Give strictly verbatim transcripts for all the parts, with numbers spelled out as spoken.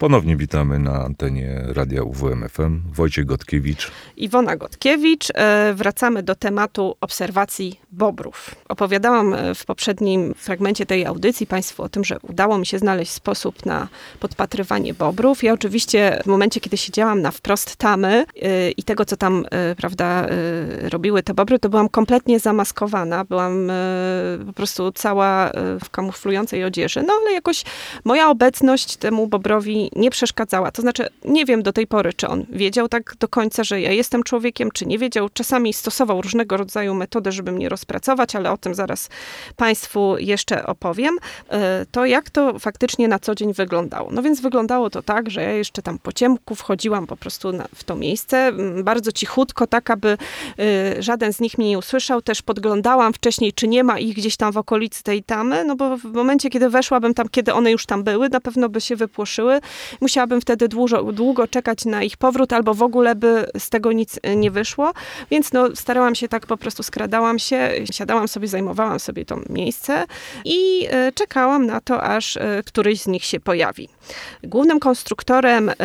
Ponownie witamy na antenie Radia U W M F M. Wojciech Gotkiewicz. Iwona Gotkiewicz. Wracamy do tematu obserwacji bobrów. Opowiadałam w poprzednim fragmencie tej audycji Państwu o tym, że udało mi się znaleźć sposób na podpatrywanie bobrów. Ja oczywiście w momencie, kiedy siedziałam na wprost tamy i tego, co tam, prawda, robiły te bobry, to byłam kompletnie zamaskowana. Byłam po prostu cała w kamuflującej odzieży. No ale jakoś moja obecność temu bobrowi nie przeszkadzała. To znaczy, nie wiem do tej pory, czy on wiedział tak do końca, że ja jestem człowiekiem, czy nie wiedział. Czasami stosował różnego rodzaju metody, żeby mnie rozpracować, ale o tym zaraz Państwu jeszcze opowiem. To jak to faktycznie na co dzień wyglądało? No więc wyglądało to tak, że ja jeszcze tam po ciemku wchodziłam po prostu na, w to miejsce, bardzo cichutko, tak aby y, żaden z nich mnie nie usłyszał. Też podglądałam wcześniej, czy nie ma ich gdzieś tam w okolicy tej tamy, no bo w momencie, kiedy weszłabym tam, kiedy one już tam były, na pewno by się wypłoszyły. Musiałabym wtedy długo, długo czekać na ich powrót, albo w ogóle by z tego nic nie wyszło. Więc no, starałam się tak, po prostu skradałam się, siadałam sobie, zajmowałam sobie to miejsce i y, czekałam na to, aż y, któryś z nich się pojawi. Głównym konstruktorem y,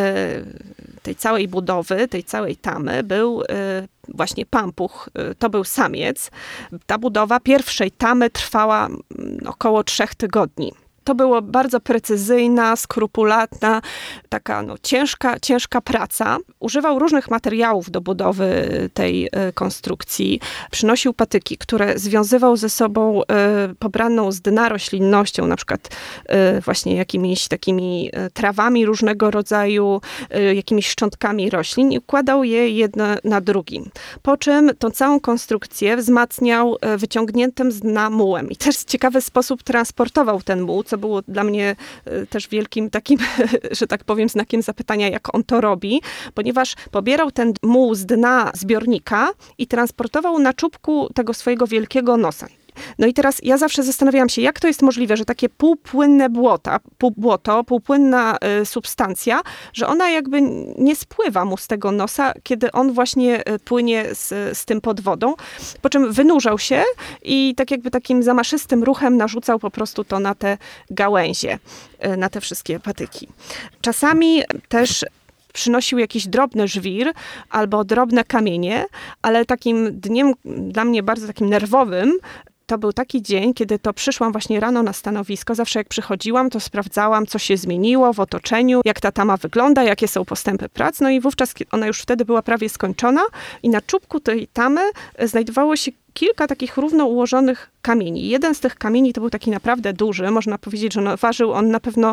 tej całej budowy, tej całej tamy był y, właśnie pampuch. Y, to był samiec. Ta budowa pierwszej tamy trwała y, około trzech tygodni. To było bardzo precyzyjna, skrupulatna, taka no, ciężka, ciężka praca. Używał różnych materiałów do budowy tej y, konstrukcji. Przynosił patyki, które związywał ze sobą y, pobraną z dna roślinnością, na przykład y, właśnie jakimiś takimi y, trawami różnego rodzaju, y, jakimiś szczątkami roślin i układał je jedno na drugim. Po czym tą całą konstrukcję wzmacniał y, wyciągniętym z dna mułem. I też w ciekawy sposób transportował ten muł, co było dla mnie też wielkim takim, że tak powiem, znakiem zapytania, jak on to robi, ponieważ pobierał ten muł z dna zbiornika i transportował na czubku tego swojego wielkiego nosa. No i teraz ja zawsze zastanawiałam się, jak to jest możliwe, że takie półpłynne błota, pół błoto, półpłynna y, substancja, że ona jakby nie spływa mu z tego nosa, kiedy on właśnie y, płynie z, z tym pod wodą, po czym wynurzał się i tak jakby takim zamaszystym ruchem narzucał po prostu to na te gałęzie, y, na te wszystkie patyki. Czasami też przynosił jakiś drobny żwir albo drobne kamienie, ale takim dniem dla mnie bardzo takim nerwowym to był taki dzień, kiedy to przyszłam właśnie rano na stanowisko. Zawsze jak przychodziłam, to sprawdzałam, co się zmieniło w otoczeniu, jak ta tama wygląda, jakie są postępy prac. No i wówczas ona już wtedy była prawie skończona i na czubku tej tamy znajdowało się kilka takich równo ułożonych kamieni. Jeden z tych kamieni to był taki naprawdę duży. Można powiedzieć, że no, ważył on na pewno,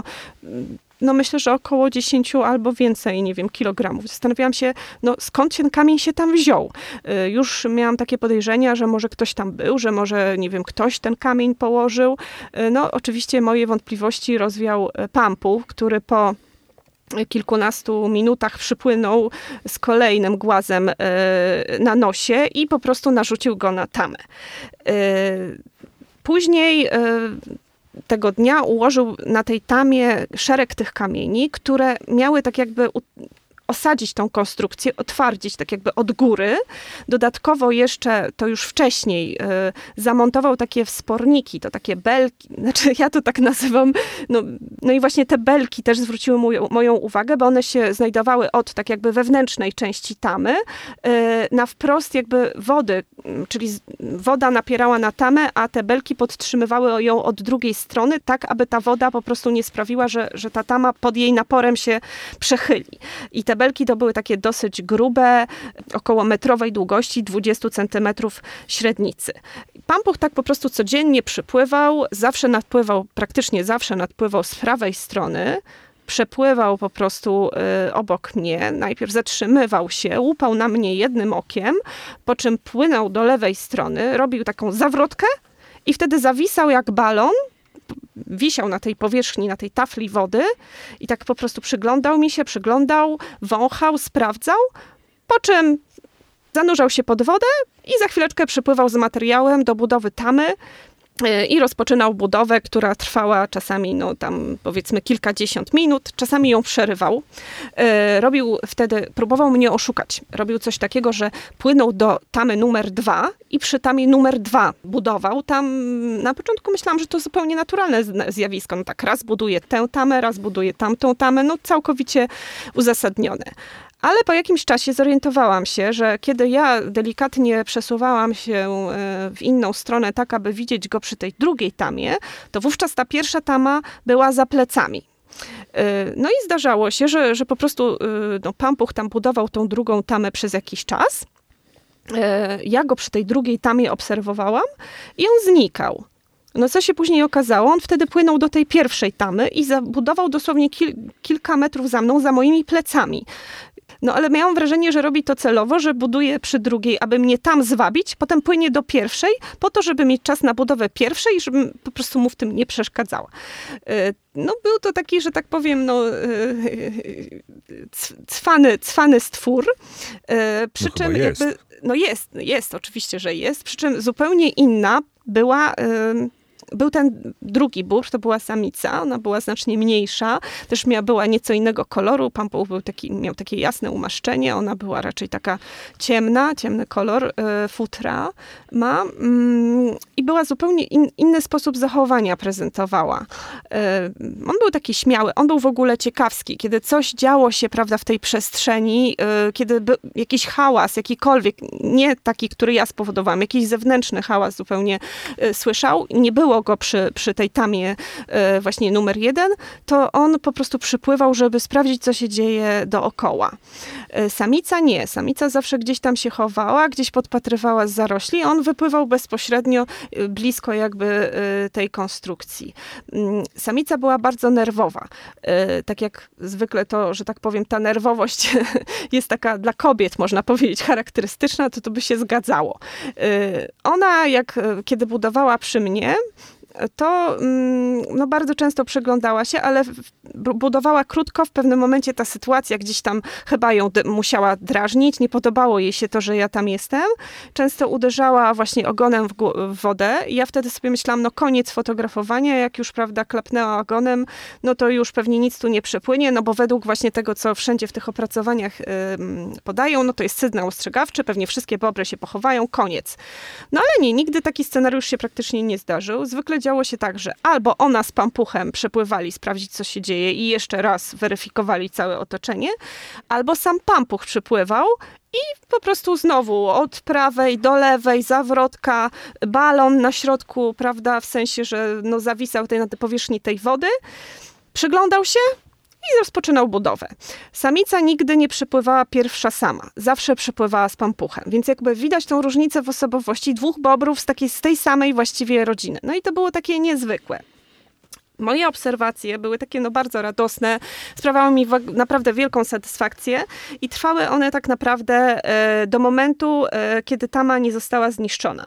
no myślę, że około dziesięć albo więcej, nie wiem, kilogramów. Zastanawiałam się, no skąd ten kamień się tam wziął. Y, już miałam takie podejrzenia, że może ktoś tam był, że może, nie wiem, ktoś ten kamień położył. Y, no oczywiście moje wątpliwości rozwiał pampuch, który po kilkunastu minutach przypłynął z kolejnym głazem y, na nosie i po prostu narzucił go na tamę. Y, później y, tego dnia ułożył na tej tamie szereg tych kamieni, które miały tak jakby u- osadzić tą konstrukcję, otwardzić tak jakby od góry. Dodatkowo jeszcze, to już wcześniej, y, zamontował takie wsporniki, to takie belki, znaczy ja to tak nazywam, no, no i właśnie te belki też zwróciły moją, moją uwagę, bo one się znajdowały od tak jakby wewnętrznej części tamy, y, na wprost jakby wody, czyli z, woda napierała na tamę, a te belki podtrzymywały ją od drugiej strony, tak aby ta woda po prostu nie sprawiła, że, że ta tama pod jej naporem się przechyli. I te belki to były takie dosyć grube, około metrowej długości, dwadzieścia centymetrów średnicy. Pampuch tak po prostu codziennie przypływał, zawsze nadpływał, praktycznie zawsze nadpływał z prawej strony, przepływał po prostu y, obok mnie, najpierw zatrzymywał się, łupał na mnie jednym okiem, po czym płynął do lewej strony, robił taką zawrotkę i wtedy zawisał jak balon, wisiał na tej powierzchni, na tej tafli wody i tak po prostu przyglądał mi się, przyglądał, wąchał, sprawdzał, po czym zanurzał się pod wodę i za chwileczkę przypływał z materiałem do budowy tamy i rozpoczynał budowę, która trwała czasami, no tam powiedzmy kilkadziesiąt minut, czasami ją przerywał. Robił wtedy, próbował mnie oszukać. Robił coś takiego, że płynął do tamy numer dwa i przy tamie numer dwa budował. Tam na początku myślałam, że to zupełnie naturalne zjawisko. No tak, raz buduje tę tamę, raz buduje tamtą tamę, no całkowicie uzasadnione. Ale po jakimś czasie zorientowałam się, że kiedy ja delikatnie przesuwałam się w inną stronę, tak aby widzieć go przy tej drugiej tamie, to wówczas ta pierwsza tama była za plecami. No i zdarzało się, że, że po prostu no, Pampuch tam budował tą drugą tamę przez jakiś czas. Ja go przy tej drugiej tamie obserwowałam i on znikał. No co się później okazało, on wtedy płynął do tej pierwszej tamy i zabudował dosłownie kil, kilka metrów za mną, za moimi plecami. No ale miałam wrażenie, że robi to celowo, że buduje przy drugiej, aby mnie tam zwabić, potem płynie do pierwszej, po to, żeby mieć czas na budowę pierwszej i żebym po prostu mu w tym nie przeszkadzała. No był to taki, że tak powiem, no cwany, cwany stwór. Przy no czym jest. jakby, no jest, jest, oczywiście, że jest. Przy czym zupełnie inna była... Był ten drugi bóbr, to była samica, ona była znacznie mniejsza, też miała, była nieco innego koloru, Pampuch był taki, miał takie jasne umaszczenie, ona była raczej taka ciemna, ciemny kolor y, futra ma mm, i była zupełnie in, inny sposób zachowania prezentowała. Y, on był taki śmiały, on był w ogóle ciekawski, kiedy coś działo się, prawda, w tej przestrzeni, y, kiedy był jakiś hałas, jakikolwiek, nie taki, który ja spowodowałam, jakiś zewnętrzny hałas zupełnie y, słyszał, nie było go przy, przy tej tamie y, właśnie numer jeden, to on po prostu przypływał, żeby sprawdzić, co się dzieje dookoła. Y, samica nie. Samica zawsze gdzieś tam się chowała, gdzieś podpatrywała z zarośli. On wypływał bezpośrednio, y, blisko jakby y, tej konstrukcji. Y, samica była bardzo nerwowa. Y, tak jak zwykle to, że tak powiem, ta nerwowość jest taka dla kobiet, można powiedzieć, charakterystyczna, to to by się zgadzało. Y, ona, jak kiedy budowała przy mnie, to no, bardzo często przyglądała się, ale budowała krótko. W pewnym momencie ta sytuacja gdzieś tam chyba ją d- musiała drażnić. Nie podobało jej się to, że ja tam jestem. Często uderzała właśnie ogonem w, gó- w wodę. I ja wtedy sobie myślałam, no koniec fotografowania. Jak już, prawda, klapnęła ogonem, no to już pewnie nic tu nie przepłynie, no bo według właśnie tego, co wszędzie w tych opracowaniach yy, podają, no to jest sygnał ostrzegawczy, pewnie wszystkie bobry się pochowają, koniec. No ale nie, nigdy taki scenariusz się praktycznie nie zdarzył. Zwykle działo się tak, że albo ona z Pampuchem przepływali sprawdzić, co się dzieje i jeszcze raz weryfikowali całe otoczenie, albo sam Pampuch przypływał i po prostu znowu od prawej do lewej, zawrotka, balon na środku, prawda, w sensie, że no zawisał tutaj na tej powierzchni tej wody, przyglądał się i rozpoczynał budowę. Samica nigdy nie przypływała pierwsza sama. Zawsze przypływała z Pampuchem. Więc jakby widać tą różnicę w osobowości dwóch bobrów z, takiej, z tej samej właściwie rodziny. No i to było takie niezwykłe. Moje obserwacje były takie no bardzo radosne, sprawiały mi naprawdę wielką satysfakcję i trwały one tak naprawdę e, do momentu, e, kiedy tama nie została zniszczona.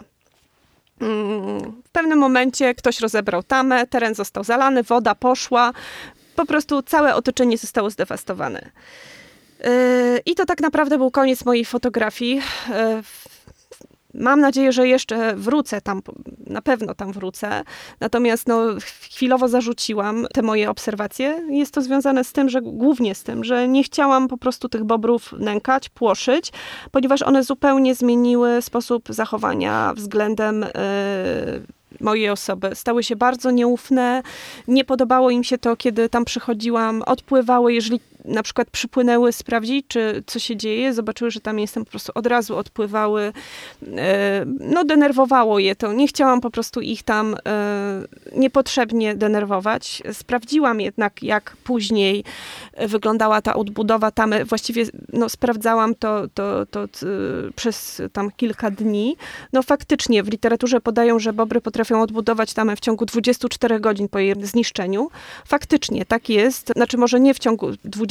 W pewnym momencie ktoś rozebrał tamę, teren został zalany, woda poszła, po prostu całe otoczenie zostało zdewastowane. I to tak naprawdę był koniec mojej fotografii. Mam nadzieję, że jeszcze wrócę tam, na pewno tam wrócę. Natomiast no, chwilowo zarzuciłam te moje obserwacje. Jest to związane z tym, że głównie z tym, że nie chciałam po prostu tych bobrów nękać, płoszyć, ponieważ one zupełnie zmieniły sposób zachowania względem yy, mojej osoby. Stały się bardzo nieufne. Nie podobało im się to, kiedy tam przychodziłam. Odpływały, jeżeli na przykład przypłynęły sprawdzić, czy co się dzieje, zobaczyły, że tam jestem, po prostu od razu odpływały. No denerwowało je to. Nie chciałam po prostu ich tam niepotrzebnie denerwować. Sprawdziłam jednak, jak później wyglądała ta odbudowa tamy. Właściwie no, sprawdzałam to, to, to, to przez tam kilka dni. No faktycznie w literaturze podają, że bobry potrafią odbudować tamę w ciągu dwudziestu czterech godzin po jej zniszczeniu. Faktycznie tak jest. Znaczy może nie w ciągu dwudziestu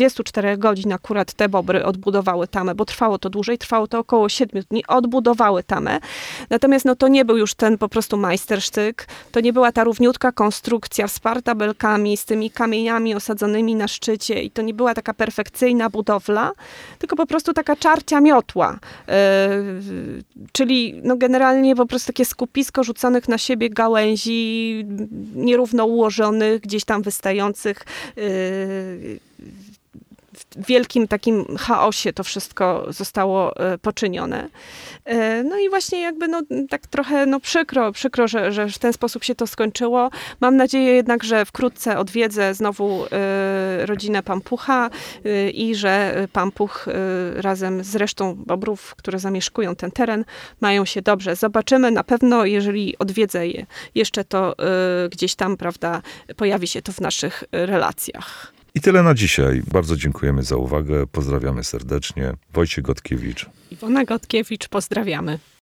dwudziestu czterech godzin akurat te bobry odbudowały tamę, bo trwało to dłużej, trwało to około siedmiu dni, odbudowały tamę. Natomiast no, to nie był już ten po prostu majstersztyk, to nie była ta równiutka konstrukcja wsparta belkami z tymi kamieniami osadzonymi na szczycie i to nie była taka perfekcyjna budowla, tylko po prostu taka czarcia miotła. Yy, czyli no, generalnie po prostu takie skupisko rzuconych na siebie gałęzi, nierówno ułożonych, gdzieś tam wystających. Yy, w wielkim takim chaosie to wszystko zostało poczynione. No i właśnie jakby no, tak trochę no, przykro, przykro że, że w ten sposób się to skończyło. Mam nadzieję jednak, że wkrótce odwiedzę znowu rodzinę Pampucha i że Pampuch razem z resztą bobrów, które zamieszkują ten teren, mają się dobrze. Zobaczymy na pewno, jeżeli odwiedzę je jeszcze, to gdzieś tam, prawda, pojawi się to w naszych relacjach. I tyle na dzisiaj. Bardzo dziękujemy za uwagę. Pozdrawiamy serdecznie. Wojciech Gotkiewicz. Iwona Gotkiewicz, pozdrawiamy.